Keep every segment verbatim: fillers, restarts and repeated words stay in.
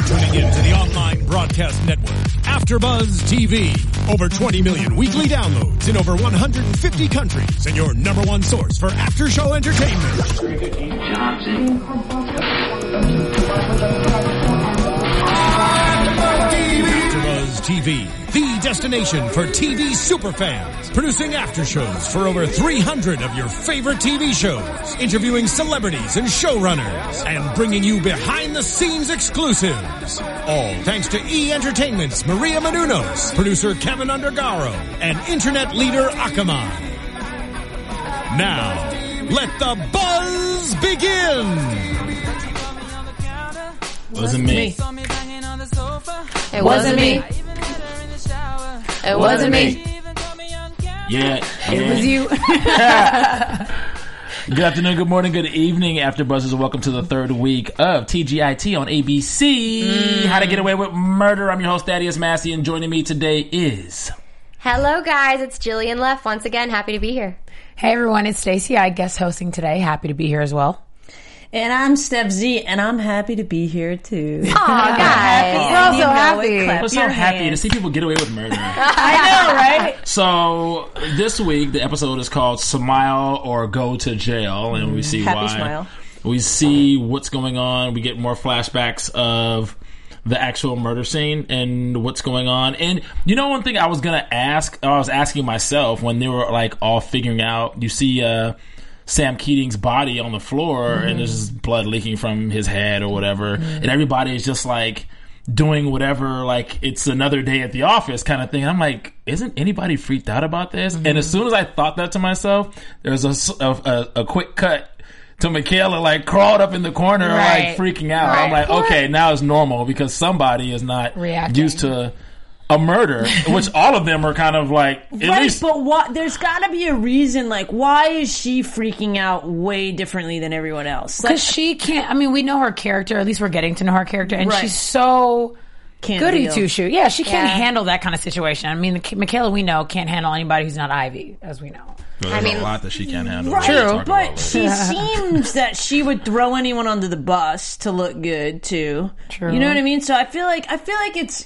tuning in to the online broadcast network, AfterBuzz T V. Over twenty million weekly downloads in over one hundred fifty countries, and your number one source for after-show entertainment. Johnson. AfterBuzz T V, the destination for T V superfans. Producing aftershows for over three hundred of your favorite T V shows. Interviewing celebrities and showrunners. And bringing you behind-the-scenes exclusives. All thanks to E! Entertainment's Maria Menounos, producer Kevin Undergaro, and internet leader Akamai. Now, let the buzz begin! Wasn't me. It wasn't me. It wasn't me. Yeah, yeah. It was you. Good afternoon, good morning, good evening, AfterBuzzers, and welcome to the third week of T G I T on A B C. Mm. How to Get Away with Murder. I'm your host, Thaddeus Massey, and joining me today is... Hello, guys. It's Jillian Leff. Once again, happy to be here. Hey, everyone. It's Stacey. I guest hosting today. Happy to be here as well. And I'm Steph Z, and I'm happy to be here too. Aw, guys. We're all so happy. We're so happy hands. to see people get away with murder. I know, right? So, this week, the episode is called Smile or Go to Jail, and we see happy why. Smile. We see what's going on. We get more flashbacks of the actual murder scene and what's going on. And you know, one thing I was going to ask, I was asking myself when they were like all figuring out, you see, uh, Sam Keating's body on the floor, mm-hmm. and there's just blood leaking from his head or whatever, mm-hmm. and everybody is just like doing whatever, like it's another day at the office kind of thing. I'm like, isn't anybody freaked out about this? Mm-hmm. And as soon as I thought that to myself, there's a, a, a quick cut to Michaela, like crawled up in the corner, right. like freaking out. Right. I'm like, okay, now it's normal because somebody is not reacting. Used to a murder, which all of them are kind of like, at right, least, but what, there's got to be a reason, like, why is she freaking out way differently than everyone else? Because Like, she can't, I mean, we know her character, at least we're getting to know her character, and Right. she's so Can't goody deal. two shoe. Yeah, she can't Yeah. handle that kind of situation. I mean, Michaela, we know, can't handle anybody who's not Ivy, as we know. there's I mean- a lot that she can't handle. Right, We'll talk about but later. she seems that she would throw anyone under the bus to look good too. True. You know what I mean? So I feel like I feel like it's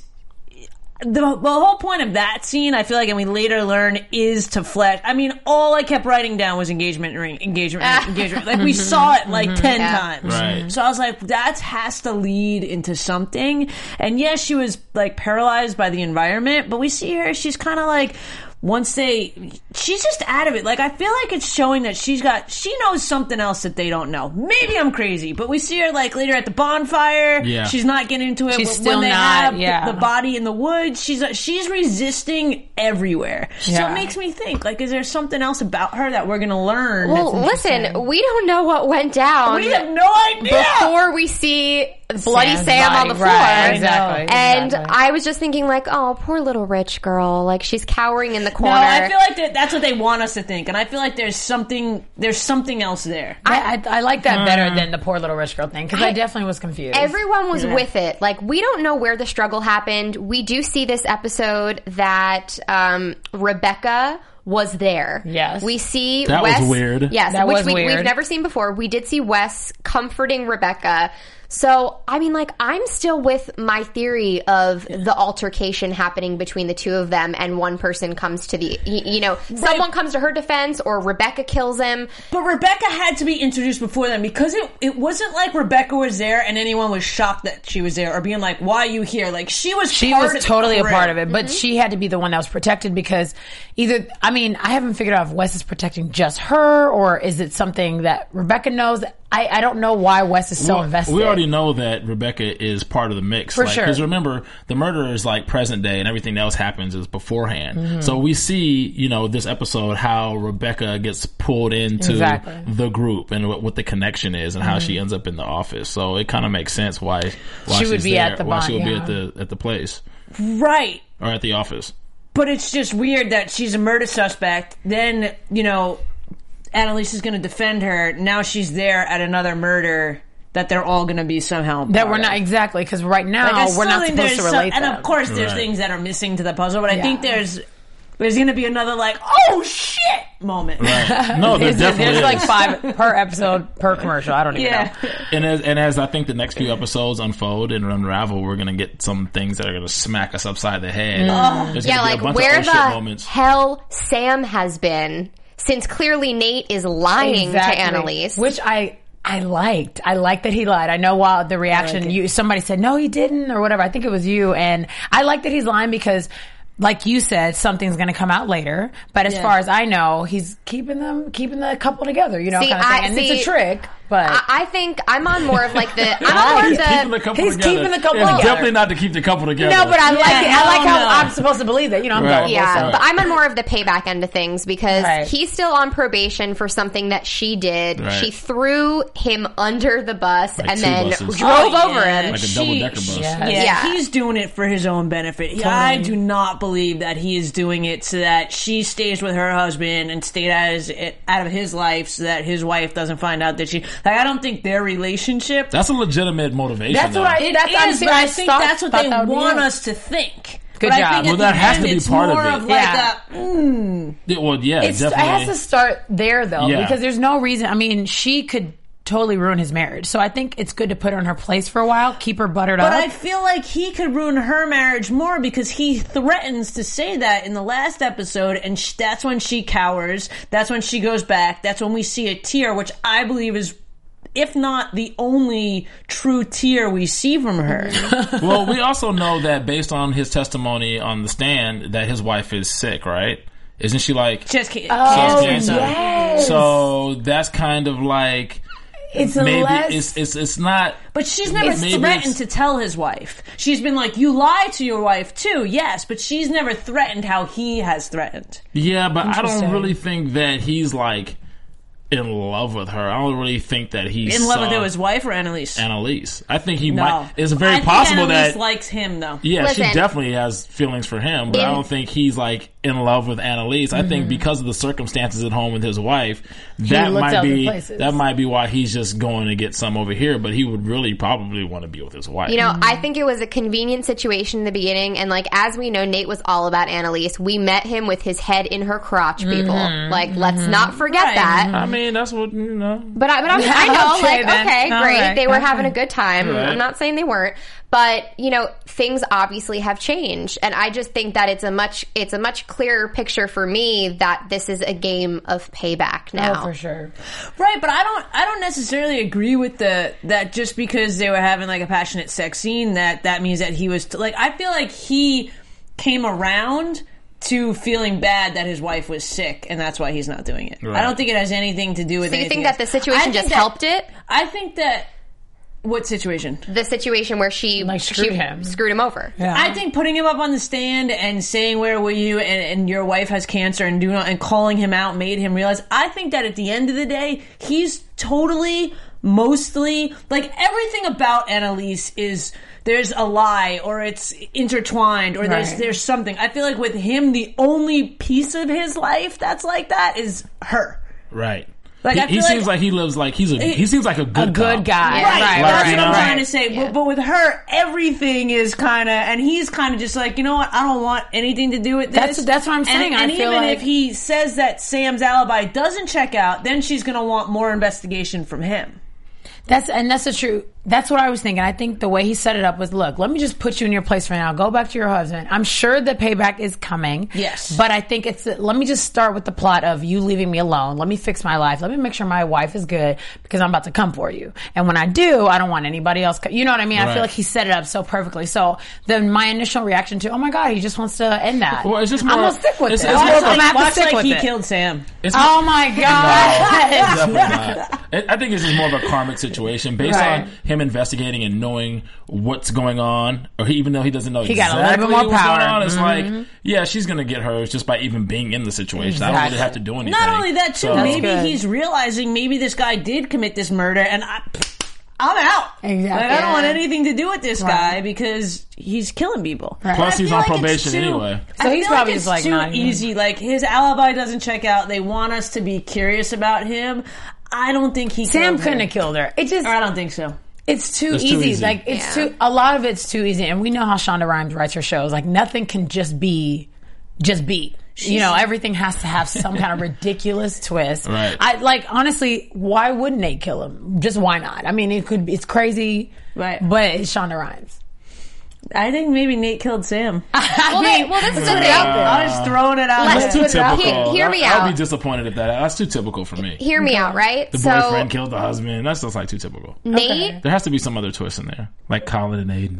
the, the whole point of that scene. I feel like, and we later learn, is to flesh. I mean, all I kept writing down was engagement ring, engagement ring, engagement. Like we saw it like ten Yeah. times. Right. So I was like, that has to lead into something. And yes, she was like paralyzed by the environment, but we see her. She's kind of like. Once they, she's just out of it. Like, I feel like it's showing that she's got, she knows something else that they don't know. Maybe I'm crazy, but we see her like later at the bonfire. Yeah. She's not getting into it. She's when still they not, have yeah. the, the body in the woods, she's she's resisting everywhere. So Yeah. it makes me think, like, is there something else about her that we're gonna learn? Well, that's listen, interesting? we don't know what went down we have no idea. before we see Bloody Sam's Sam body, on the floor. right, exactly, And exactly. I was just thinking like, oh, poor little rich girl. Like, she's cowering in the No, corner. I feel like that, that's what they want us to think, and I feel like there's something, there's something else there. I, I, I like that better than the poor little rich girl thing, because I, I- definitely was confused. Everyone was Yeah. with it. Like, we don't know where the struggle happened. We do see this episode that um, Rebecca was there. Yes. We see That was Wes. weird. Yes, That which was we, weird. we've never seen before. We did see Wes comforting Rebecca. So, I mean, like, I'm still with my theory of the altercation happening between the two of them, and one person comes to the, you, you know, someone comes to her defense, or Rebecca kills him. But Rebecca had to be introduced before them, because it it wasn't like Rebecca was there and anyone was shocked that she was there or being like, why are you here? Like, she was She part was of the totally a crew. part of it, but she had to be the one that was protected, because either, I mean, I haven't figured out if Wes is protecting just her, or is it something that Rebecca knows. I, I don't know why Wes is so Well, invested. we already know that Rebecca is part of the mix. For like, sure. Because remember, the murder is like present day and everything else happens is beforehand. Mm-hmm. So we see, you know, this episode, how Rebecca gets pulled into Exactly. the group and what, what the connection is and how she ends up in the office. So it kind of makes sense why, why She would she's be there, at the why bar, she would be yeah. at the, at the place Right. or at the office. But it's just weird that she's a murder suspect. Then, you know, Annalise is going to defend her. Now she's there at another murder that they're all going to be somehow that part we're not of. exactly, because right now Like, I we're still not think supposed to there's relate some, them. and of course there's Right. things that are missing to the puzzle, but I Yeah. think there's there's going to be another like, oh shit, moment. Right. No, there There's, definitely there's like is. five per episode per commercial. I don't even Yeah. know. And as, and as I think the next few episodes unfold and unravel, we're going to get some things that are going to smack us upside the head. There's Yeah, gonna be like a bunch where of the oh shit moments. hell Sam has been since clearly Nate is lying Exactly. to Annalise. Which I I liked. I liked that he lied. I know while the reaction, you somebody said, no, he didn't, or whatever. I think it was you. And I like that he's lying because, like you said, something's going to come out later. But as Yeah. far as I know, he's keeping them, keeping the couple together, you know, See, kind of thing. I- And see, it's a trick, but. I, I think I'm on more of like the I'm on more of He's keeping the the couple he's together. keeping the couple It's together. definitely not to keep the couple together. no, but I like Yeah, it. I like hell how no. I'm supposed to believe that. You know, I'm Right. gullible. yeah, so. but I'm on more of the payback end of things because Right. he's still on probation for something that she did. Right. She threw him under the bus Like and two then buses. drove Oh, over yeah. him. Like a She- double-decker bus. Yeah. Yeah, Yeah. he's doing it for his own benefit. I do not believe that he is doing it so that she stays with her husband and stay out of his, out of his life so that his wife doesn't find out that she. Like, I don't think their relationship. That's a legitimate motivation. That's though. what I- It That's- I'm is, saying but I I think thought- that's what thought they that would be want it. us to think. Good but job. I think Well, at that the has end, to be it's part of more it. of like Yeah. a. Mm, Yeah, well, yeah, It's, it definitely. has to start there though, Yeah. because there's no reason. I mean, she could totally ruin his marriage. So I think it's good to put her in her place for a while, keep her buttered But up. I feel like he could ruin her marriage more because he threatens to say that in the last episode, and sh- that's when she cowers. That's when she goes back. That's when we see a tear, which I believe is, if not the only true tear we see from her. Well, we also know that based on his testimony on the stand, that his wife is sick, right? Isn't she like Just ca- Oh, cancer? yes. So that's kind of like it's a maybe less. it's it's it's not. But she's never Maybe threatened it's- to tell his wife. She's been like, you lie to your wife too, yes, but she's never threatened how he has threatened. Yeah, but I don't Interesting. really think that he's like in love with her. I don't really think that he's In love with saw his wife or Annalise? Annalise. I think he No. might. It's very I think possible Annalise that. likes him, though. Yeah, Listen. she definitely has feelings for him, but I In- don't think he's like in love with Annalise. I Mm-hmm. think because of the circumstances at home with his wife, that looks might other be places. that might be why he's just going to get some over here. But he would really probably want to be with his wife. You know, I think it was a convenient situation in the beginning, and like as we know, Nate was all about Annalise. We met him with his head in her crotch, people. Like, let's not forget Right. that. I mean, that's what you know. But I, but I'm, I know, Okay, like, then. okay, All great, right, they were okay. having a good time. Right. I'm not saying they weren't, but you know, things obviously have changed, and I just think that it's a much, it's a much clearer picture for me that this is a game of payback now. Oh, for sure. Right, but I don't I don't necessarily agree with the that just because they were having like a passionate sex scene that that means that he was t- like I feel like he came around to feeling bad that his wife was sick and that's why he's not doing it. Right. I don't think it has anything to do with So you anything think that else. the situation I think just that- helped it? I think that what situation? The situation where she Like, screwed she him. screwed him over. Yeah. I think putting him up on the stand and saying where were you and, and your wife has cancer and doing and calling him out made him realize. I think that at the end of the day, he's totally, mostly like everything about Annalise is there's a lie or it's intertwined or there's Right. there's something. I feel like with him, the only piece of his life that's like that is her. Right. Like, he I he feel seems like- like he lives like he's a he seems like a good A good cop. guy. Yeah. Right, Right. that's right, what I'm right. trying to say. Yeah. But, but with her, everything is kind of, and he's kind of just like, you know what? I don't want anything to do with this. That's- that's what I'm saying. And, I and feel even like- if he says that Sam's alibi doesn't check out, then she's going to want more investigation from him. That's and that's the truth. That's what I was thinking. I think the way he set it up was, look, let me just put you in your place for now. Go back to your husband. I'm sure the payback is coming. Yes. But I think it's, let me just start with the plot of you leaving me alone. Let me fix my life. Let me make sure my wife is good because I'm about to come for you. And when I do, I don't want anybody else. Co- you know what I mean? I Right. feel like he set it up so perfectly. So then my initial reaction to, oh my God, he just wants to end that. Well, it's just I'm more- going to stick with it's- it. it's I'm more gonna like- have to Watch stick like with he it. killed Sam. It's Oh my God. Definitely not. I I think it's just more of a karmic situation based Right. on him investigating and knowing what's going on, or he, even though he doesn't know He got a exactly little bit more what's power. going on. It's Mhm. like, yeah, she's gonna get hers just by even being in the situation. I don't Exactly. really have to do anything. Not only that, too, So- maybe good. he's realizing maybe this guy did commit this murder and I, I'm out. Exactly. Like, I don't want Yeah. anything to do with this Right. guy because he's killing people. Right. Plus, I he's feel on like it's probation too- anyway. So I he's feel probably like just it's like, too nah, you- easy. Like his alibi doesn't check out. They want us to be curious about him. I don't think he. Sam killed couldn't her. have killed her. It just, Or I don't think so. It's too It's easy. too easy. Like it's Yeah. too. A lot of it's too easy, and we know how Shonda Rhimes writes her shows. Like nothing can just be, just be. you know, everything has to have some kind of ridiculous twist. Right. I like honestly, why would Nate kill him? Just why not? I mean, it could be, it's crazy, Right. but it's Shonda Rhimes. I think maybe Nate killed Sam. Well, they, well this is the thing. I'm just throwing it out Let's there. That's too Hear- typical. hear me I, I'd out. be disappointed if that. That's too typical for me. Hear me out, right? The so boyfriend killed the husband. That's just like too typical. Nate, There has to be some other twist in there, like Colin and Aiden.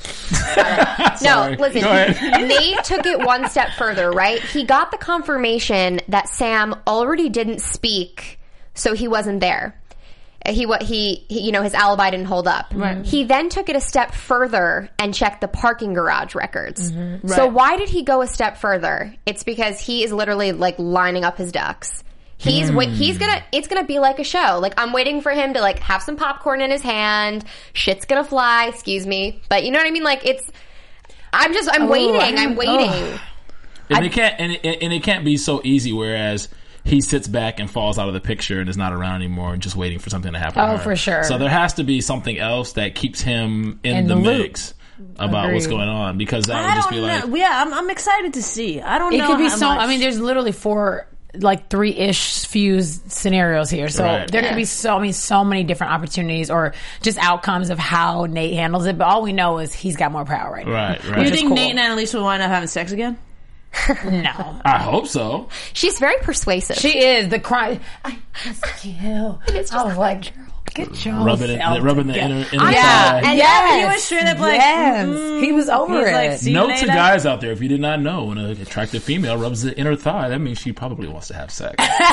no, Sorry. listen. Go ahead. Nate took it one step further, right? He got the confirmation that Sam already didn't speak, so he wasn't there. He what he, he you know his alibi didn't hold up. Right. He then took it a step further and checked the parking garage records. Mm-hmm. So Right. why did he go a step further? It's because he is literally like lining up his ducks. He's wait, he's gonna it's gonna be like a show. Like I'm waiting for him to like have some popcorn in his hand. Shit's gonna fly. Excuse me, but you know what I mean. Like it's. I'm just I'm Oh, waiting. I- I'm waiting. oh. And it can't and it, and it can't be so easy. Whereas he sits back and falls out of the picture and is not around anymore and just waiting for something to happen. to Oh, her. for sure. So there has to be something else that keeps him in, In the, the loop. mix about what's Agreed. going on, because that I would just don't be like, know. Yeah, I'm, I'm excited to see. I don't It know. could be how so. much. I mean, there's literally four, like three ish fused scenarios here. So Right. there Yeah. could be so I mean, so many different opportunities or just outcomes of how Nate handles it. But all we know is he's got more power right now. right, You right. is think cool. Nate and Annalise will wind up having sex again? No. I hope so. She's very persuasive. She is the cry. I ask you. I was like, girl, get your Rubbing it, rubbing the inner, inner Yeah. thigh. And Yes. he was straight up like, yes. mm, He was over he's it. like, see you Note to later. guys out there: if you did not know, when an attractive female rubs the inner thigh, that means she probably wants to have sex.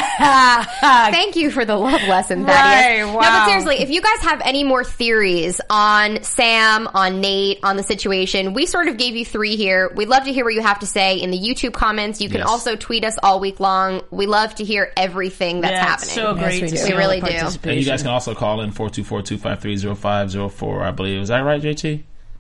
Thank you for the love lesson, Thaddeus. Right, No, wow. but seriously, if you guys have any more theories on Sam, on Nate, on the situation, we sort of gave you three here. We'd love to hear what you have to say in the YouTube comments. You can Yes. also tweet us all week long. We love to hear everything that's Yeah, it's happening. so great we to do. see We all really the do. participation. And you guys can also call in four two four, two five three, zero five zero four, I believe. Is that right, J T?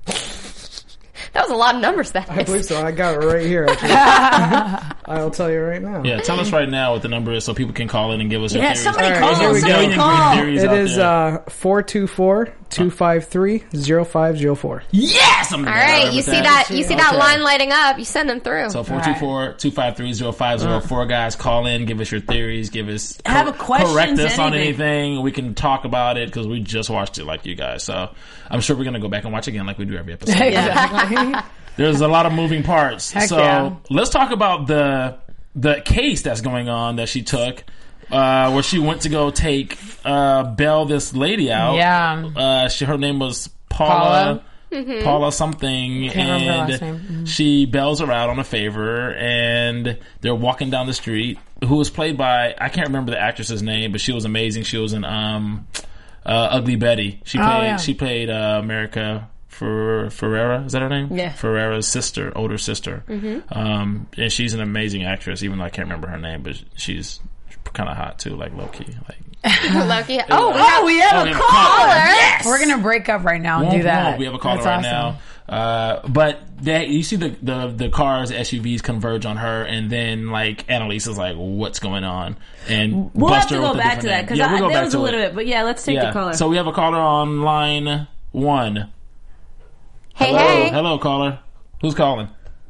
That was a lot of numbers, that I believe is. so. I got it right here. Actually. I'll tell you right now. Yeah, tell us right now what the number is so people can call in and give us their Yeah, theories. somebody All right, call. here we go. Somebody Million call. great theories It out is there. uh, four two four, two five three, zero five zero four. Yes! I'm All right, you see that? You see that Okay. line lighting up? You send them through. So four two four, two five three, zero five zero four, guys, call in, give us your theories, give us Have a questions, correct us on anything. anything. We can talk about it because we just watched it like you guys. So I'm sure we're gonna go back and watch again like we do every episode. Exactly. There's a lot of moving parts. Heck so yeah. let's talk about the the case that's going on that she took, uh, where she went to go take uh, bail this lady out. Yeah. Uh, she, her name was Paula. Paula. Paula something, Can't remember her and last name. Mhm. she bails her out on a favor, and they're walking down the street. Who was played by, I can't remember the actress's name, but she was amazing. She was in um, uh, Ugly Betty. She Oh, played yeah. she played uh, America Fer- Ferrera. Is that her name? Yeah. Ferrera's sister, older sister. Mm-hmm. Um, and she's an amazing actress, even though I can't remember her name, but she's kind of hot too, like low key. Like Loki. Oh, we Oh, have, we have Oh, a we have a caller. caller. Yes! We're gonna break up right now and Womp do that. womp. We have a caller That's right awesome. now. Uh, but they, you see the, the, the cars, S U Vs converge on her, and then like Annalise is like, "What's going on?" And We'll bust have to her go with a back to different that name. because Yeah, we'll go that back was to a little it. bit. But yeah, let's take Yeah. the caller. So we have a caller on line one. hey, Hello, hey. hello, caller. Who's calling?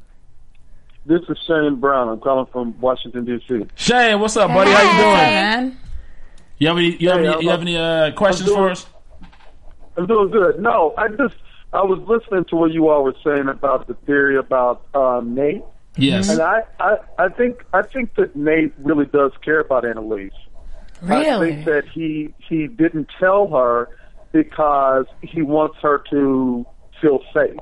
This is Shane Brown. I'm calling from Washington, D C Shane, what's up, buddy? How you Hey, doing? man. You have any? You have Hey, any? I'm You have up. any uh, questions I'm doing- for us? I'm doing good. No, I just I was listening to what you all were saying about the theory about um, Nate, Yes. and I, I I think I think that Nate really does care about Annalise. I Really? think that he he didn't tell her because he wants her to feel safe.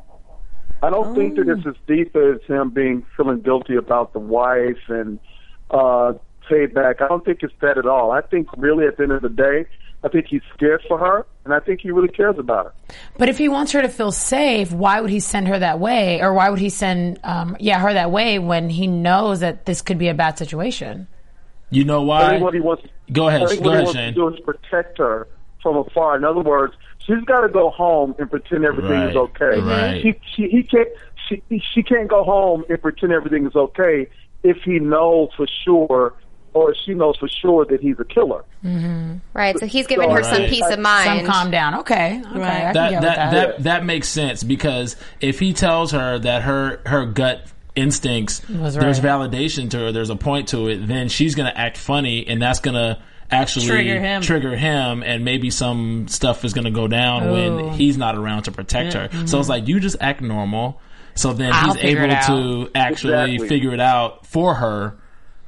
I don't think that it's as deep as him being feeling guilty about the wife and uh, payback. I don't think it's that at all. I think really at the end of the day, I think he's scared for her, and I think he really cares about her. But if he wants her to feel safe, why would he send her that way, or why would he send, um, yeah, her that way when he knows that this could be a bad situation? You know I why? think what he wants, Go ahead. I think Go what he ahead, wants Shane. to do is protect her from afar. In other words, she's got to go home and pretend everything Right, is okay. right. He, she, he can't. She, she can't go home and pretend everything is okay if he knows for sure, or she knows for sure that he's a killer. Right, so he's giving her some Right. peace of Some mind. calm down. Okay. Okay. Right. I can that get that, with that that makes sense, because if he tells her that her her gut instincts, Was there's right. validation to her, there's a point to it, then she's going to act funny, and that's going to actually Trigger him. trigger him, and maybe some stuff is going to go down Ooh. when he's not around to protect her. So it's like, you just act normal. So then I'll he's figure able it to actually Exactly. figure it out for her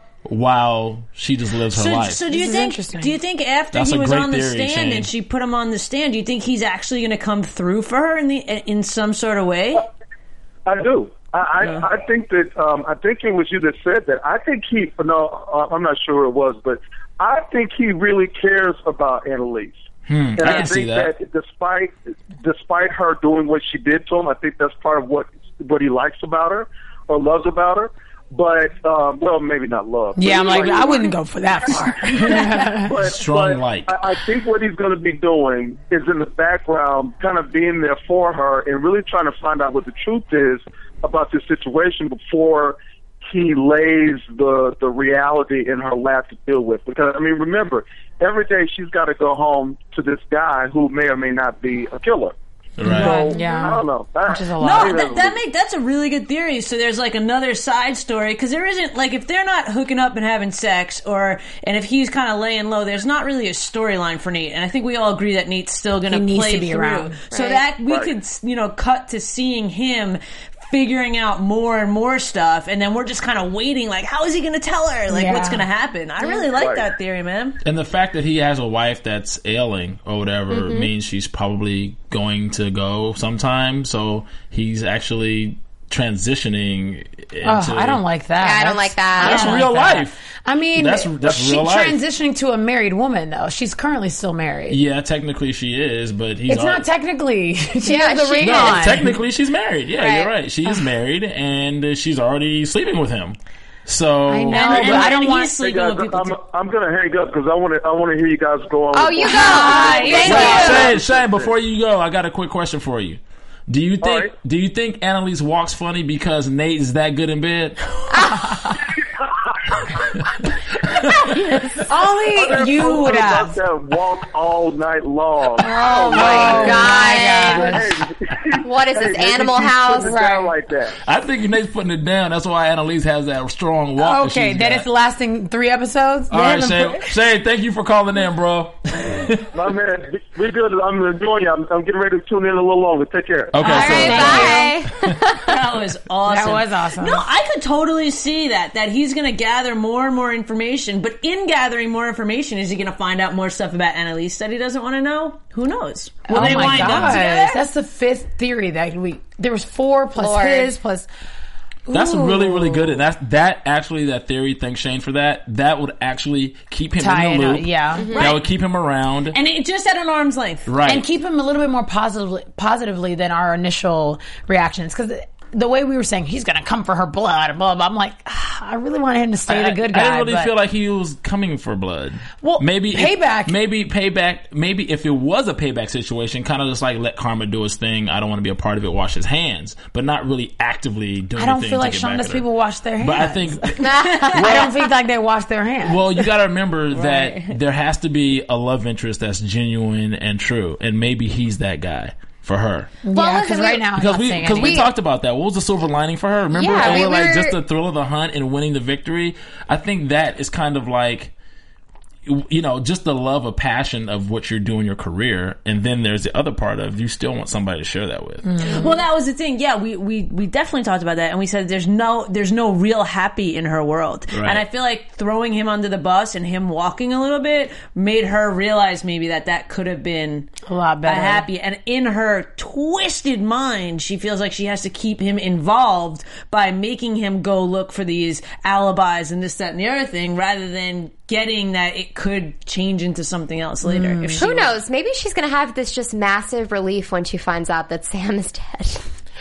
while she just lives her So, life. so do you This is think? interesting. Do you think after That's he a was great on the theory, stand Shane. and she put him on the stand, do you think he's actually going to come through for her in the in some sort of way? I do. I, I, I think that um, I think it was you that said that. I think he. No, uh, I'm not sure who it was, but I think he really cares about Annalise. Hmm, And I I, can think see that. despite despite her doing what she did to him, I think that's part of what what he likes about her or loves about her. But um, well, maybe not love. but Yeah, I'm like, anyway, I wouldn't go for that far. but, Strong but like. I, I think what he's going to be doing is in the background, kind of being there for her and really trying to find out what the truth is about this situation before he lays the the reality in her lap to deal with. Because I mean, remember, every day she's got to go home to this guy who may or may not be a killer. Right. So, Yeah. I don't know. Which is a No, lot. that, that make that's a really good theory. So there's like another side story because there isn't like if they're not hooking up and having sex, or and if he's kind of laying low, there's not really a storyline for Nate. And I think we all agree that Nate's still going He to needs play to be through. around. So Right. that we Right. could you know cut to seeing him figuring out more and more stuff, and then we're just kind of waiting, like, how is he going to tell her? Like, Yeah. what's going to happen? I really like Right. that theory, man. And the fact that he has a wife that's ailing or whatever Mm-hmm. means she's probably going to go sometime. So he's actually transitioning into. Oh, I don't like that. Yeah, I don't That's- like that. That's I don't real like that. life. I mean, That's- that's she's real life. transitioning to a married woman, though. She's currently still married. Yeah, technically she is, but he's It's al- not technically. She Yeah, has the she ring is. No, on. technically she's married. Yeah, you're Right. right. She is married, and uh, she's already sleeping with him. So I know, And, but I don't and want. he's Hey sleeping guys, with people I'm, too. I'm going to hang up because I want to I want to hear you guys go on. Oh, with you more. go. Thank Wait, you. Shane, Shane, before you go, I got a quick question for you. Do you think All right. Do you think Annalise walks funny because Nate is that good in bed? Only you would About have. that walk all night long. Oh my god. What is this, Animal House? Sound like that. I think Nate's putting it down. That's why Annalise has that strong walk. Okay, that that she's it's got. lasting three episodes. All They right, haven't Shane. put- Shane, thank you for calling in, bro. My man, we good. I'm enjoying you. I'm, I'm getting ready to tune in a little longer. Take care. Okay, All so right, bye. That was awesome. That was awesome. No, I could totally see that. That he's going to gather more and more information. But in gathering more information, is he going to find out more stuff about Annalise that he doesn't want to know? Who knows? Will Oh they my wind up gosh, together? that's the fifth theory that we. There was four plus Lord. his plus. that's Ooh. really, really good. And that's that actually that theory. Thanks, Shane, for that. That would actually keep him Tie in the it loop. up, yeah. That Right. would keep him around. And it just at an arm's length. right. and keep him a little bit more positively positively than our initial reactions because the way we were saying he's going to come for her blood and blah blah. I'm like, ah, I really wanted him to stay the good guy. I didn't really but- feel like he was coming for blood. Well, maybe if- payback. maybe payback. Maybe if it was a payback situation, kind of just like let karma do his thing. I don't want to be a part of it. Wash his hands, but not really actively doing. I don't anything feel to like get back Shonda's at her. people wash their hands. But I think. I don't think like they wash their hands. Well, you got to remember that there has to be a love interest that's genuine and true, and maybe he's that guy for her. yeah, listen, because we- right now I'm Because not we saying because we anything. talked about that. What was the silver lining for her? Remember, Yeah, and we we're like were- just the thrill of the hunt and winning the victory. I think that is kind of like, you know, just the love of passion of what you're doing in your career, and then there's the other part of you still want somebody to share that with. Well, that was the thing. Yeah, we, we, we definitely talked about that, and we said there's no there's no real happy in her world. Right. And I feel like throwing him under the bus and him walking a little bit made her realize maybe that that could have been A lot a better. happy. And in her twisted mind, she feels like she has to keep him involved by making him go look for these alibis and this, that, and the other thing, rather than getting that it could change into something else later. If she Who was- knows? Maybe she's going to have this just massive relief when she finds out that Sam is dead.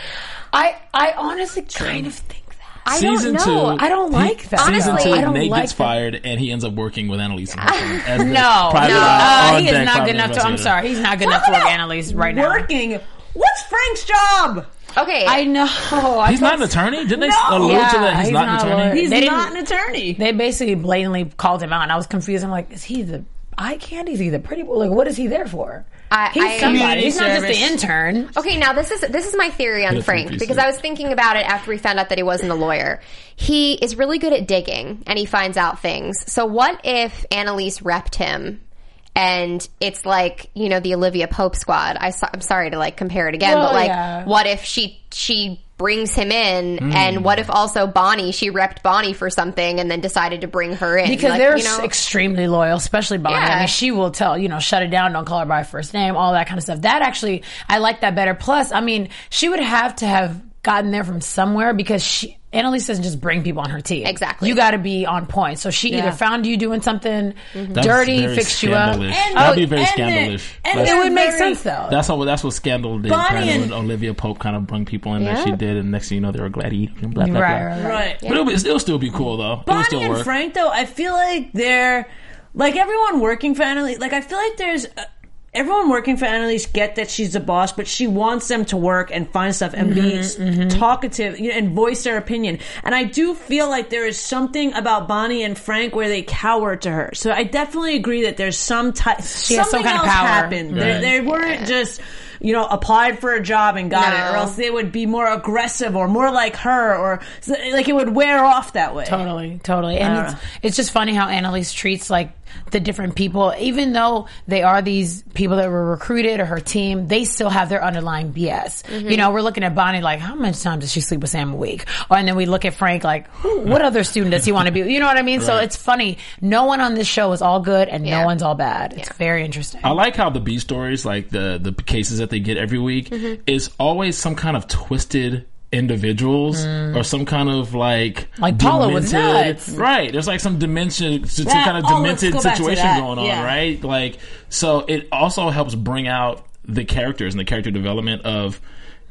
I I honestly kind of think that. I Season don't know. two, I don't he- like that. Season Honestly, two, I don't Nate like gets that. fired, and he ends up working with Annalise. as the No, private, no, uh, uh, he is on-deck not private good enough to. I'm investigator. sorry, he's not good enough to work Annalise right now. Working. What's Frank's job? Okay. I know. I He's thought- not an attorney. Didn't they No. allude Yeah, to that? He's, he's not, not a an attorney. lawyer. He's They not didn't- an attorney. They basically blatantly called him out, and I was confused. I'm like, is he the? eye candy? Is he the pretty boy? Like, what is he there for? I, He's I, somebody. He's not just service. the intern. Okay, now this is this is my theory on Good Frank three-piece because suit. I was thinking about it after we found out that he wasn't a lawyer. He is really good at digging and he finds out things. So what if Annalise repped him? And it's like, you know, the Olivia Pope squad. I so, I'm sorry to like compare it again, Well, but like, yeah. what if she she brings him in, Mm. and what if also Bonnie, she repped Bonnie for something and then decided to bring her in Because like, they're you know, extremely loyal, especially Bonnie. Yeah. I mean, she will tell, you know, shut it down, don't call her by her first name, all that kind of stuff. That actually, I like that better. Plus, I mean, she would have to have gotten there from somewhere because she, Annalise doesn't just bring people on her team. Exactly. You got to be on point. So she Yeah. either found you doing something That's dirty, very fixed you up. scandalous. And- That'd oh, be very and scandalous. the- and That's- It would make very- sense though. That's what that's what Scandal did. Bonnie Apparently and- when Olivia Pope kind of brung people in Yeah. that she did, and next thing you know, they were glad to eat them. Blah, blah, Right, blah. right, right. Right. But it'll, be, it'll still be cool though. It'll Bonnie still and work. Frank, though, I feel like they're like everyone working for Annalise. Like I feel like there's uh, everyone working for Annalise get that she's the boss, but she wants them to work and find stuff and be talkative, you know, and voice their opinion. And I do feel like there is something about Bonnie and Frank where they cower to her. So I definitely agree that there's some type She has some something kind of else power. happened. They, Right. they weren't just. You know, applied for a job and got No. it, or else they would be more aggressive or more like her, or like it would wear off that way. Totally, totally. I And don't it's, know. it's just funny how Annalise treats like the different people, even though they are these people that were recruited or her team, they still have their underlying B S. You know, we're looking at Bonnie like, how much time does she sleep with Sam a week? Or, and then we look at Frank like, who, what other student does he want to be? You know what I mean? So Right. it's funny. No one on this show is all good and Yeah. no one's all bad. It's Yeah. very interesting. I like how the B stories, like the the cases that they get every week, Mm-hmm. is always some kind of twisted individuals or some kind of like Mm. Like Paula was demented- nuts. right? There's like some dimension, some That- kind of oh, let's demented go back to situation that. going on, Yeah. right? Like, so it also helps bring out the characters and the character development of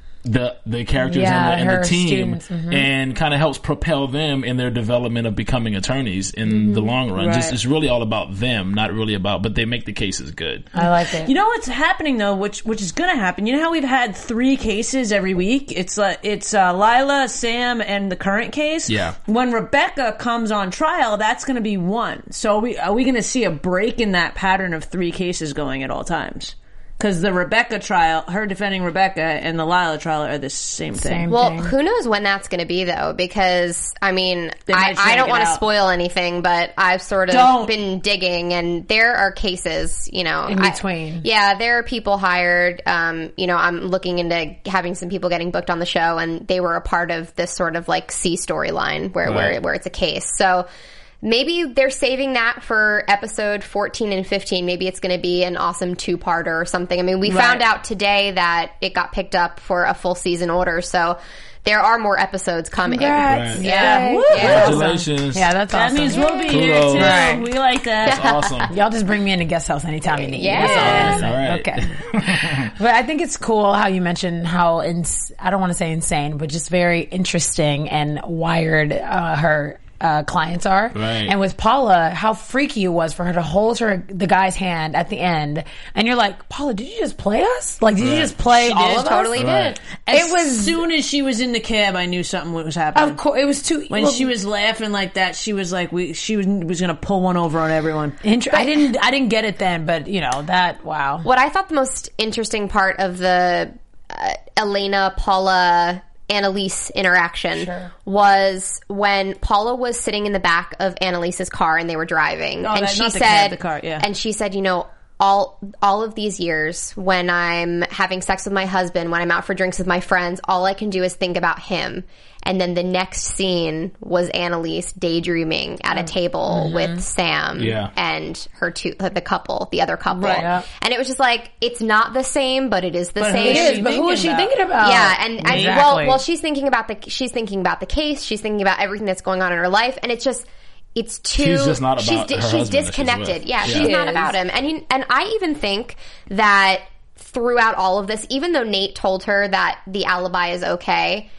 the the characters Yeah, and, the, her and the team, students, mhm. and kind of helps propel them in their development of becoming attorneys in the long run. Just Right. it's really all about them, not really about. But they make the cases good. I like it. You know what's happening though, which which is going to happen. You know how we've had three cases every week. It's uh, it's uh, Lila, Sam, and the current case. Yeah. When Rebecca comes on trial, that's going to be one. So are we are we going to see a break in that pattern of three cases going at all times? Because the Rebecca trial, her defending Rebecca, and the Lila trial are the same thing. Same. Well, thing. who knows when that's going to be, though? Because, I mean, They I, might I drag don't it want to out. spoil anything, but I've sort of Don't. been digging, and there are cases, you know. In I- between. yeah, there are people hired. Um, you know, I'm looking into having some people getting booked on the show, and they were a part of this sort of like C storyline where, where, Right. where it's a case. So, maybe they're saving that for episode fourteen and fifteen. Maybe it's going to be an awesome two-parter or something. I mean, we Right. found out today that it got picked up for a full season order, so there are more episodes coming. Congrats. Right. Yeah. Yay. Yeah. Congratulations. Yeah, that's That awesome. means we'll be here Kudos. too. Right. We like that. Awesome. Y'all just bring me in a guest house anytime you need. Yeah. That's all I'm gonna All right. say. Okay. But I think it's cool how you mentioned how, ins- I don't want to say insane, but just very interesting and wired uh, her uh, clients are. Right. And with Paula, how freaky it was for her to hold her the guy's hand at the end. And you're like, Paula, did you just play us? Like, did you Right. just play She all did, of totally us? Right. did. As It was- soon as she was in the cab, I knew something was happening. Of course, it was too. When well, she was laughing like that, she was like, "We." She was was going to pull one over on everyone. Int- I didn't. I didn't get it then, but you know that. Wow. What I thought the most interesting part of the uh, Elena, Paula, Annalise interaction Sure. was when Paula was sitting in the back of Annalise's car and they were driving, Oh, and that- she not the said, cab, the car, yeah. and she said, you know, all all of these years when I'm having sex with my husband, when I'm out for drinks with my friends, all I can do is think about him. And then the next scene was Annalise daydreaming at a table with Sam Yeah. and her two, the couple, the other couple. Right. Yeah. And it was just like, it's not the same, but it is the But who same. It is is, she but who is she thinking thinking about? Yeah, and, and well, Exactly. well, she's thinking about the she's thinking about the case. She's thinking about everything that's going on in her life, and it's just it's too. She's just not she's about di- her she's husband that she's disconnected. with. Yeah, Yeah. she's She not is. about him. And you, and I even think that throughout all of this, even though Nate told her that the alibi is okay,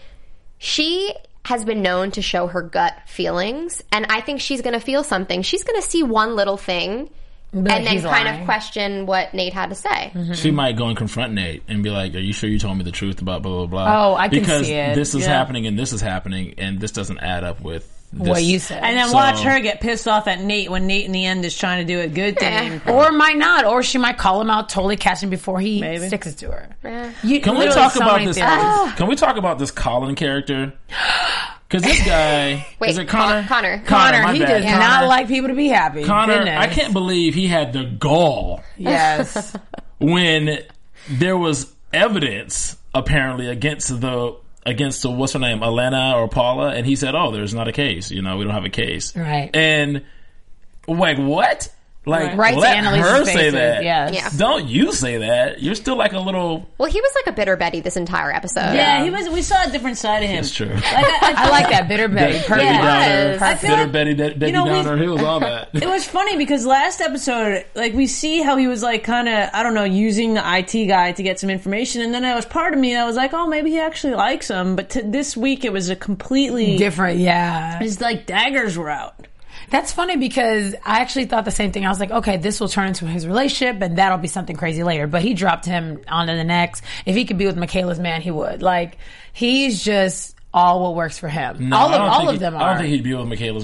she has been known to show her gut feelings, and I think she's going to feel something. She's going to see one little thing. But And then he's kind lying. of question what Nate had to say. She might go and confront Nate and be like, "Are you sure you told me the truth about blah blah blah?" Oh, I can because see it. this is Yeah. happening and this is happening and this doesn't add up with this. What you said. And then So- watch her get pissed off at Nate when Nate in the end is trying to do a good thing. Or might not, or she might call him out, totally catch him before he Maybe. sticks it to her. Eh. You, Can we literally talk so about many this? theories. Can we talk about this Colin character? Because this guy Wait, is it Connor? Con- Connor. Connor, my he bad. does Connor. not like people to be happy. Connor, Goodness. I can't believe he had the gall Yes. when there was evidence apparently against the against the what's her name, Elena or Paula, and he said, "Oh, there's not a case. You know, we don't have a case." Right. And like what? Like Right to let Annalise's her say faces, that. yes. Yeah. Don't you say that? You're still like a little. Well, he was like a bitter Betty this entire episode. Yeah, he was. We saw a different side of him. It's true. Like, I, I like that bitter Betty. Debbie Perfect. Downer, I feel bitter like- Betty, De- Debbie you know, we- Downer, Hills, all that. It was funny because last episode, like, we see how he was like kind of, I don't know, using the I T guy to get some information, and then there was part of me that was like, oh, maybe he actually likes him. But t- this week it was a completely Different, yeah. His like daggers were out. That's funny because I actually thought the same thing. I was like, okay, this will turn into his relationship and that'll be something crazy later. But he dropped him onto the next. If he could be with Michaela's man, he would. Like, he's just all what works for him. No, all I of don't all think of he- them I are. don't think he'd be with Michaela's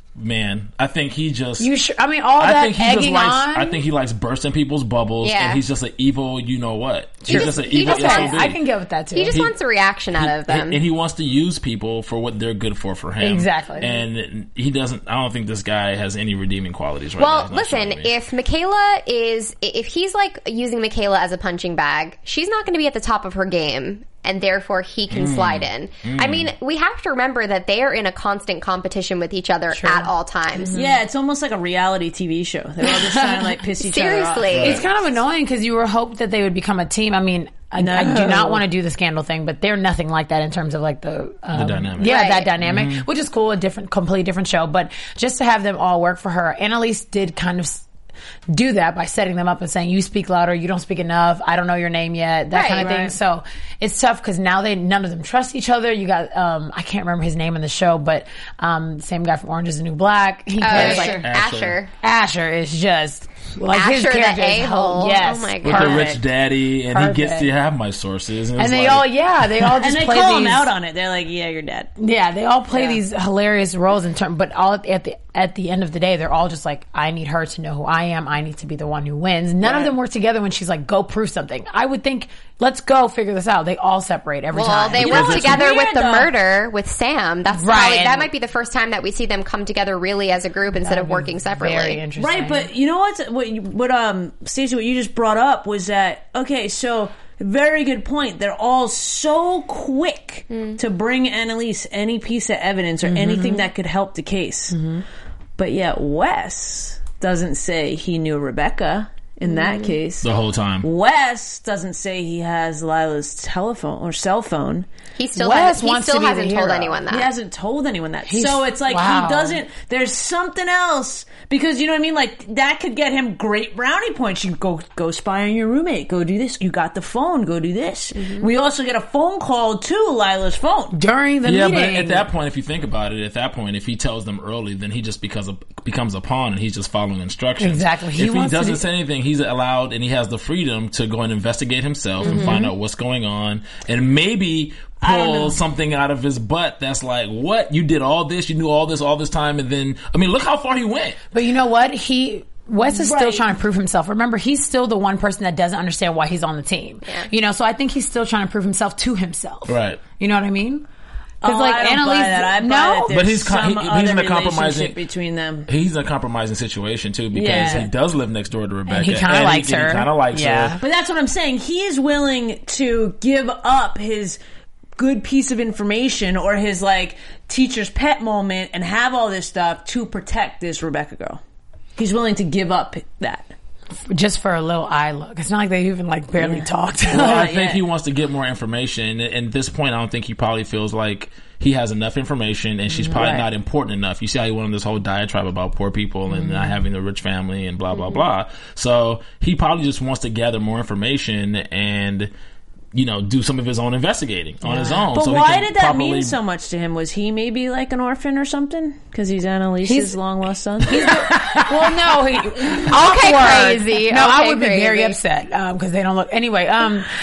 man. I think he just. You sure? I mean, all I that think he just egging likes. on. I think he likes bursting people's bubbles, Yeah. and he's just an evil. You know what? He He's just- just an he evil. just S O wants- B. I can get with that too. He just He- wants a reaction out of them. And, and he wants to use people for what they're good for for him. Exactly. And he doesn't. I don't think this guy has any redeeming qualities right now. Well, He's not listen, showing me. if Michaela is, if he's like using Michaela as a punching bag, she's not going to be at the top of her game, and therefore he can Mm. slide in. I mean, we have to remember that they are in a constant competition with each other at all times. Yeah, it's almost like a reality T V show. They're all just trying to like piss each other off. Seriously. It's kind of annoying because you were hoped that they would become a team. I mean, I, No. I do not want to do the scandal thing, but they're nothing like that in terms of like the, um, The dynamic. Yeah, Right. that dynamic, which is cool. A different, completely different show, but just to have them all work for her, Annalise did kind of s- do that by setting them up and saying, "You speak louder. You don't speak enough. I don't know your name yet." That Right, kind of thing. right. So it's tough because now they none of them trust each other. You got um, I can't remember his name in the show, but um, same guy from Orange Is the New Black. He Oh, plays sure. like Asher. Asher is just like his Asher the character is a-hole. Yes, Oh my with God. the rich perfect. daddy, and he gets Perfect. to have my sources, and, And it's they like, all, yeah, they all just And they play call these, him out on it. They're like, "Yeah, you're dead." yeah, they all play these hilarious roles in term, but all at the, at the at the end of the day, they're all just like, I need her to know who I am. I need to be the one who wins. None of them work together when she's like, go prove something. I would think, let's go figure this out. They all separate every Well, time. they You work know what's together weird, with the though? murder with Sam. That's Right, probably, that and- might be the first time that we see them come together really as a group instead of working separately. Very interesting. Right, but you know what's, what? you- What um, Stacey, what you just brought up was that okay. So very good point. They're all so quick to bring Annalise any piece of evidence or anything that could help the case, but yet Wes doesn't say he knew Rebecca. In that case, the whole time. Wes doesn't say he has Lila's telephone or cell phone. He still, Wes hasn't, he wants to still be the hasn't told hero. anyone that. He hasn't told anyone that. He's- so it's like wow. he doesn't, there's something else. Because you know what I mean? Like that could get him great brownie points. You go, go spy on your roommate. Go do this. You got the phone. Go do this. We also get a phone call to Lila's phone. during the Yeah, meeting. but at that point, if you think about it, at that point, if he tells them early, then he just becomes a, becomes a pawn, and he's just following instructions. Exactly. He if he wants to doesn't do- say anything, he's allowed, and he has the freedom to go and investigate himself and find out what's going on, and maybe pull something out of his butt that's like, what? You did all this, you knew all this all this time, and then, I mean, look how far he went. But you know what? He Wes is still Right. trying to prove himself. Remember, he's still the one person that doesn't understand why he's on the team. You know, so I think he's still trying to prove himself to himself. Right. You know what I mean? Because Oh, I don't buy that. I buy no, that there's But he's con- some he- he's other in a compromising- relationship between them. He's in a compromising situation, too, because Yeah. he does live next door to Rebecca. he kinda likes he, her. He kind of likes Yeah. her. But that's what I'm saying. He is willing to give up his good piece of information or his like teacher's pet moment and have all this stuff to protect this Rebecca girl. He's willing to give up that. just for a little eye look. It's not like they even like barely talked. Well, I Not think yet. he wants to get more information. And at this point, I don't think he probably feels like he has enough information, and she's probably Right. not important enough. You see how he went on this whole diatribe about poor people and not having a rich family and blah, blah, blah. So he probably just wants to gather more information and, you know, do some of his own investigating on his own. But so he why can did that properly- mean so much to him? Was he maybe like an orphan or something? Because he's Annalise's He's- long lost son? well, no, he, Okay, awkward. crazy. No, I Okay, would be very crazy. upset because they don't look. Anyway, um,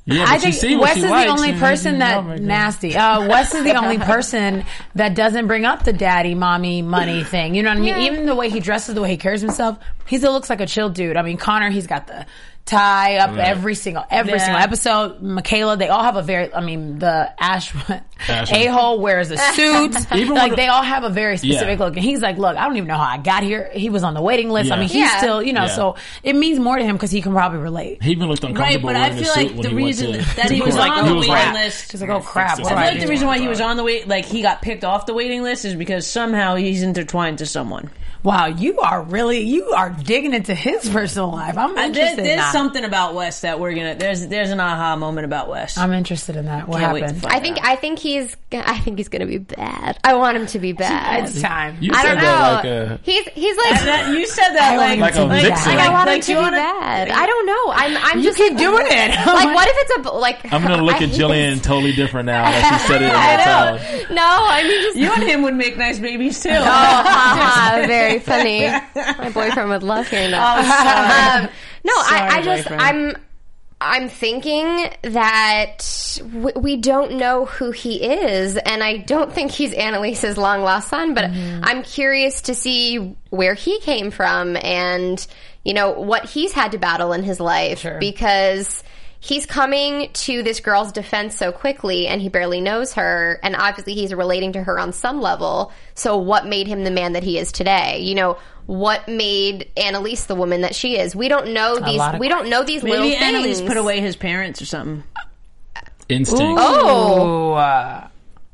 Yeah, I but you think see what Wes she is likes the only and- person oh that my God. nasty. Uh, Wes is the only person that doesn't bring up the daddy, mommy, money thing. You know what I mean? Yeah. Even the way he dresses, the way he carries himself, he still looks like a chill dude. I mean, Connor, he's got the tie up Right. every single every Yeah. single episode. Michaela, they all have a very. I mean, the Ash Ash- a hole wears a suit. Even like when- they all have a very specific Yeah. look. And he's like, look, I don't even know how I got here. He was on the waiting list. I Yeah. mean, he's Yeah. still, you know, Yeah. so it means more to him because he can probably relate. He even looked Right, uncomfortable but I wearing the feel suit like when the he went reason to- that to he was court. on He the was waiting like, list. She's like, oh crap, what I do feel I like do? the reason why he was on the wait, like he got picked off the waiting list, is because somehow he's intertwined to someone. Wow, you are really you are digging into his personal life. I'm Uh, interested. there, in there's that. something about Wes that we're gonna. There's there's an aha moment about Wes. I'm interested in that. What Can't wait to happened? find I think I think he's I think he's gonna be bad. I want him to be bad. It's time. You I said don't know. that like a he's he's like That- you said that I like want him to Like a be vixen. bad. like I want him like to you be wanna- bad. I don't know. I'm I'm You just keep doing it. Like what if it's a like I'm gonna look I at hate Jillian this. totally different now that you said it in I that know. tone. No, I mean just you and him would make nice babies too. Oh, haha, very funny. My boyfriend would love hearing that. um, no, I, I just boyfriend. I'm I'm thinking that w- we don't know who he is, and I don't think he's Annalise's long lost son. But I'm curious to see where he came from, and you know what he's had to battle in his life Sure. because. He's coming to this girl's defense so quickly, and he barely knows her, and obviously he's relating to her on some level. So what made him the man that he is today? You know, what made Annalise the woman that she is? We don't know these. lot of We don't know these little Maybe things. Annalise put away his parents or something. Instinct. Oh, Ooh, uh,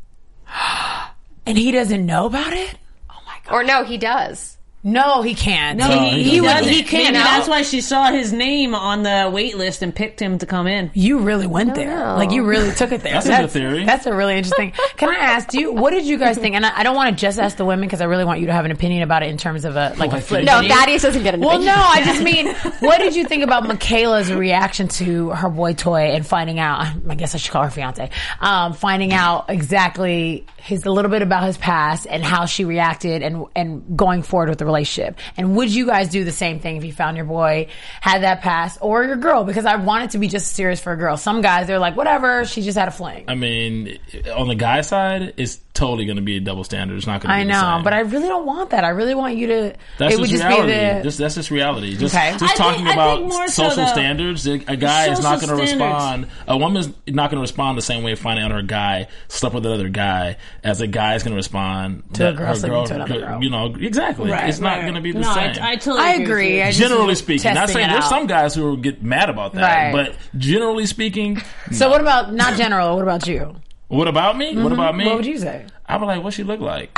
and he doesn't know about it. Oh my god! or no, he does. No, he can't. No, he he, he, doesn't. doesn't. He can't. Maybe that's why she saw his name on the wait list and picked him to come in. You really went there. know. Like you really took it there. That's a good theory. That's a really interesting. Can I ask do you? What did you guys think? And I, I don't want to just ask the women because I really want you to have an opinion about it in terms of a like a flip. No, video. Thaddeus doesn't get an Well, opinion. no, I just mean, what did you think about Michaela's reaction to her boy toy and finding out? I guess I should call her fiance. Um, finding out exactly his a little bit about his past and how she reacted and and going forward with the relationship. And would you guys do the same thing if you found your boy had that past or your girl? Because I want it to be just serious for a girl. Some guys they're like, whatever, she just had a fling. I mean, on the guy side, it's totally going to be a double standard. It's not going to be I the know, same. but I really don't want that. I really want you to. That's it would just just reality. be the. Just, that's just reality. Just, Okay. just I think- talking I about think more so social the- standards. A a guy is not Social going to standards. respond. A woman's not going to respond the same way finding out her guy slept with another guy as a guy is going to respond To a that girl her sleeping to another girl. You know, exactly. Right, it's not right. going to be the no, same. I, I totally I agree. with agree. you. I just- generally speaking, not testing saying it there's out. some guys who will get mad about that, Right. but generally speaking, So what about not general? What about you? what about me? What about me? What would you say? I'd be like, what she look like?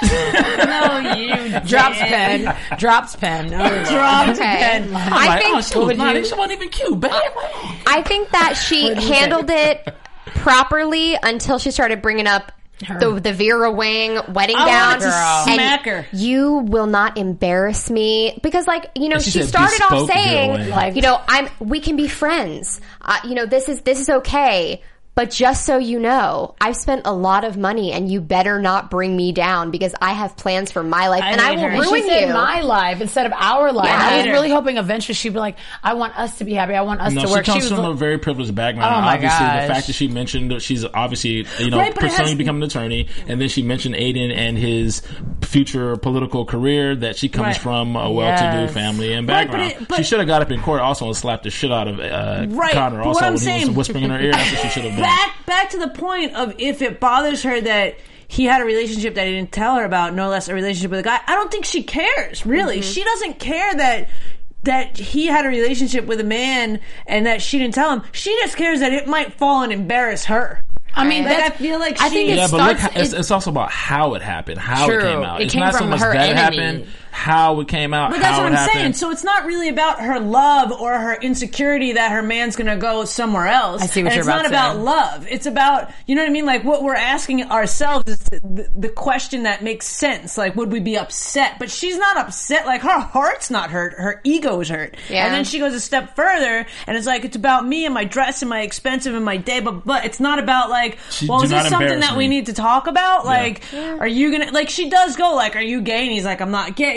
No, you Drops pen. Drops pen. Drops Okay. pen. I like, think oh, she was would not, you- she wasn't even cute, babe. I think that she What did you handled it properly until she started bringing up Her. the the Vera Wang wedding I gown. wanted to Girl. And smack her. You will not embarrass me because, like, you know, And she she, said started off bespoke Vera saying, Wang. like, you know, I'm we can be friends. Uh, you know, this is this is okay. But just so you know, I've spent a lot of money, and you better not bring me down because I have plans for my life, I and I hate will her. And She ruin said you. my life instead of our life. Yeah. I was Hate her. really hoping eventually she'd be like, I want us to be happy. I want us No, to she work. comes was from like- a very privileged background. Oh, my obviously, gosh. the fact that she mentioned that she's obviously you know Right, but it pursuing has- becoming an attorney, and then she mentioned Aiden and his future political career. That she comes Right. from a well-to-do Yes. family and Right, but background. it- but- she should have got up in court also and slapped the shit out of uh, Right, Connor. but Also, what I'm when he saying- was whispering in her ear, that's what she should have done. Back back to the point of if it bothers her that he had a relationship that he didn't tell her about, no less a relationship with a guy. I don't think she cares, really. Mm-hmm. She doesn't care that that he had a relationship with a man and that she didn't tell him. She just cares that it might fall and embarrass her. I mean, Like, that's, I feel like I she- think it Yeah, but look, starts. how, it's, it- it's also about how it happened, how True. it came out. It it's came not so from much her that it enemy. happened, how it came out, But that's how what it I'm happened. saying. So it's not really about her love or her insecurity that her man's going to go somewhere else. I see what and you're it's about not to about say. love. It's about, you know what I mean? Like what we're asking ourselves is the, the question that makes sense. Like, would we be upset? But she's not upset. Like, her heart's not hurt. Her ego is hurt. Yeah. And then she goes a step further and it's like, it's about me and my dress and my expensive and my day, but, but it's not about like, She- well, do is not this something embarrass that we me. need to talk about? Like, are you gonna, like, she does go like, are you gay? And he's like, I'm not gay.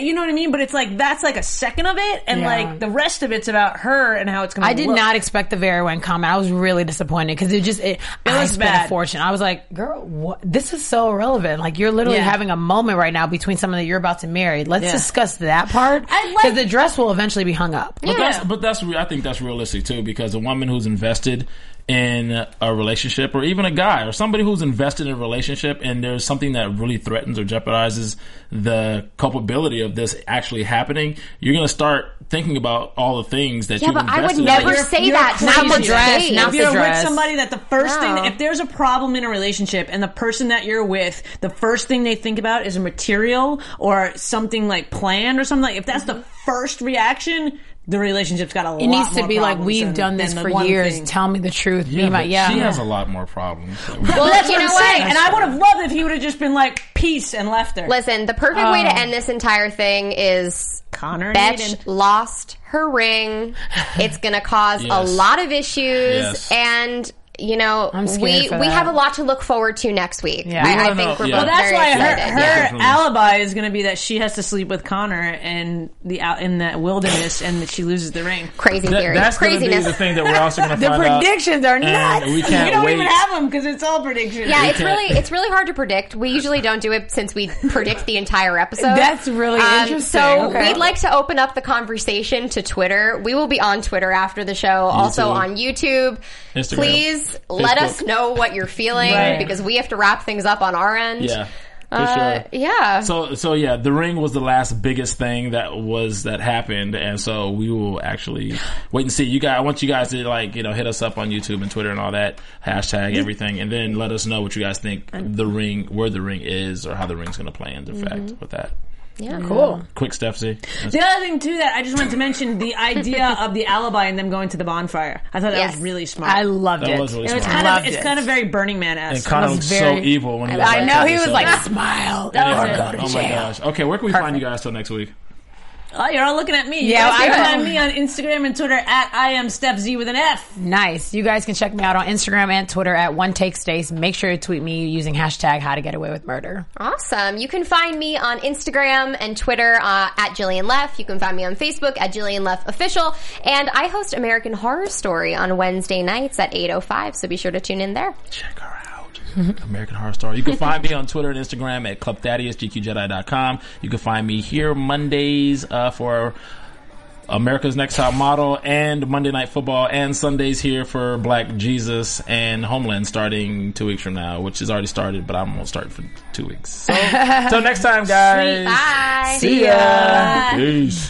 you know what I mean? But it's like, that's like a second of it, and Yeah. like the rest of it's about her and how it's going to I did look. not expect the Vera Wang comment. I was really disappointed because it just it, I was spent bad. a fortune. I was like, girl, what? This is so irrelevant. Like you're literally Yeah. having a moment right now between someone that you're about to marry. Let's Yeah. discuss that part I because like- the dress will eventually be hung up. But that's but that's re- I think that's realistic too, because a woman who's invested in a relationship, or even a guy or somebody who's invested in a relationship, and there's something that really threatens or jeopardizes the culpability of this actually happening, you're going to start thinking about all the things that Yeah, you've but I would invested in. never You're- say you're that to crazy. someone's Not the dress, face. not If the you're with dress. somebody that the first No. thing, if there's a problem in a relationship and the person that you're with, the first thing they think about is a material or something like planned or something like, if that's the first reaction, the relationship's got a lot It needs to more be like, problems we've than- done this than the for one years. thing. Tell me the truth. Yeah, Be my, but yeah. she has a lot more problems. Well, that's You what know I'm what? saying. And I would have loved if he would have just been like, peace, and left her. Listen, the perfect way Oh. to end this entire thing is Connor and Betch Aiden. lost her ring. It's going to cause a Yes. lot of issues, Yes. and you know, I'm scared we for we that. have a lot to look forward to next week. Yeah. I, We I wanna think know- we're yeah. both Well, that's very why her, excited. her Yeah. Definitely. alibi is going to be that she has to sleep with Connor and the out in the wilderness, and that she loses the ring. Crazy That- theory, that's going to be craziness. the thing that we're also going to The find out. predictions are And nuts. we We can't don't wait. even have them because it's all predictions. Yeah, it's can't- really it's really hard to predict. We usually don't do it since we predict the entire episode. That's really interesting. So Okay. we'd like to open up the conversation to Twitter. We will be on Twitter after the show, also YouTube. on YouTube. Instagram. Please let Facebook. us know what you're feeling Right. because we have to wrap things up on our end. Yeah, for Uh, sure. Yeah. So, so yeah, the ring was the last biggest thing that was that happened, and so we will actually wait and see. You guys, I want you guys to like you know hit us up on YouTube and Twitter and all that, hashtag everything, and then let us know what you guys think the ring, where the ring is, or how the ring's going to play into effect with that. yeah. Cool. Quick, Stephanie. The other thing too that I just wanted to mention, the idea of the alibi and them going to the bonfire. I thought that Yes. was really smart. I loved That it. was really it was smart. kind of Loved it's it. kind of very Burning Man And esque. Connor was was very- so evil when he was I like, know he was so- like, smile. That was or it. go to Oh my jail. gosh. Okay, where can we find you guys till next week? Oh, you're all looking at me. Yeah, you guys can I- find me on Instagram and Twitter at I am Steph Z with an F. Nice. You guys can check me out on Instagram and Twitter at One Take Stace. Make sure to tweet me using hashtag How to Get Away with Murder. Awesome. You can find me on Instagram and Twitter uh, at Jillian Leff. You can find me on Facebook at Jillian Leff Official. And I host American Horror Story on Wednesday nights at eight oh five, so be sure to tune in there. Check her out. American Horror Story. You can find me on Twitter and Instagram at Club Thaddeus, G Q Jedi dot com. You can find me here Mondays uh, for America's Next Top Model and Monday Night Football, and Sundays here for Black Jesus and Homeland starting two weeks from now, which has already started, but I'm going to start for two weeks. So, till next time, guys. Bye. See ya. Peace.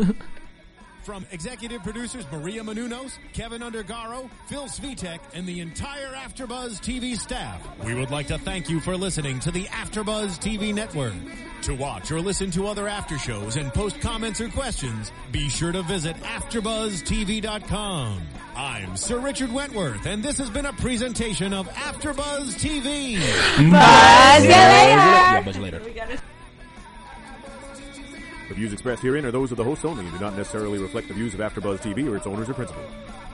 From executive producers Maria Menounos, Kevin Undergaro, Phil Svitek, and the entire AfterBuzz T V staff, we would like to thank you for listening to the AfterBuzz T V network. To watch or listen to other after shows and post comments or questions, be sure to visit after buzz T V dot com. I'm Sir Richard Wentworth, and this has been a presentation of AfterBuzz T V. Bye. See you later. Yeah, but later. The views expressed herein are those of the hosts only and do not necessarily reflect the views of AfterBuzz T V or its owners or principals.